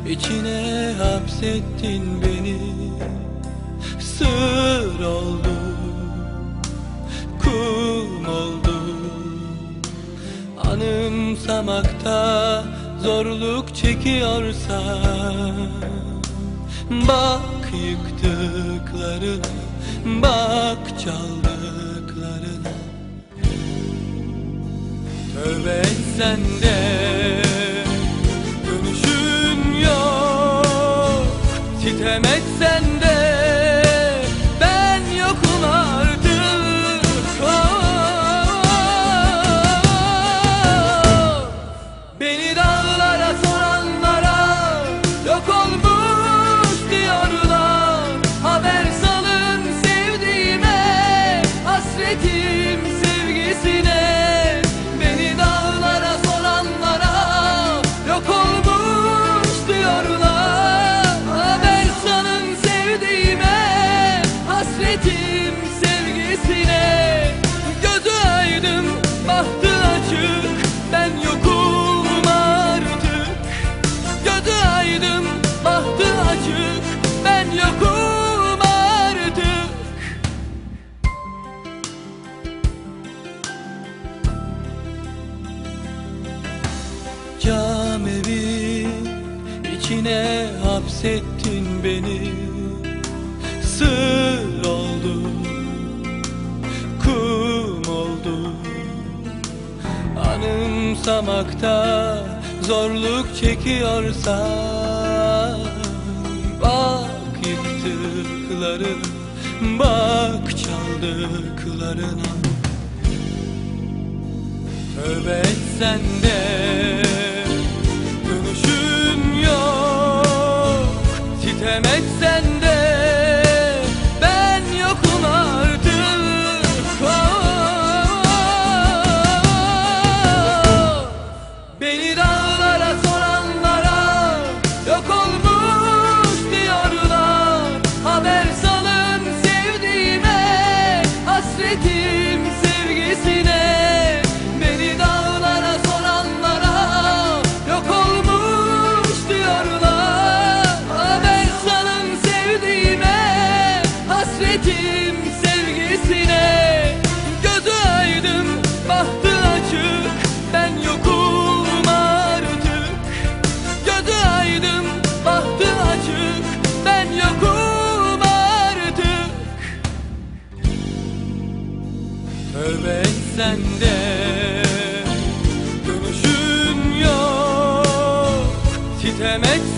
İçine hapsettin beni. Sır oldum, kum oldum. Anımsamakta zorluk çekiyorsan, bak yıktıklarına, bak çaldıklarına. Tövbe etsen de dönüşün yok, sitem etsen de ben yokum artık. Beni dağlara soranlara yok olmuş diyorlar. Haber salın sevdiğime, hasretim sevgisine. Beni dağlara soranlara yok olmuş diyorlar. Haber salın sevdiğime, hasretim sevgisine. Gözü aydın, bahtı açık, ben yokum artık. Gözü aydın, bahtı açık, ben yokum artık. Cam evi içine hapsettin beni. Sır oldum, kum oldum. Anımsamakta zorluk çekiyorsan, bak yıktıklarına, bak çaldıklarına. Tövbe etsen de dönüşün yok, sitem etsen de ben yokum artık. Beni dağlara soranlara yok olmuş diyorlar. Haber salın sevdiğime, hasretim sevgisine. Beni dağlara soranlara yok olmuş diyorlar. Haber salın sevdiğime, hasretim sevgisine. Gözü aydın, bahtı açık, ben yokum artık. Gözü aydın, bahtı açık, ben yokum artık. Tövbe etsen de dönüşün yok, sitem etsen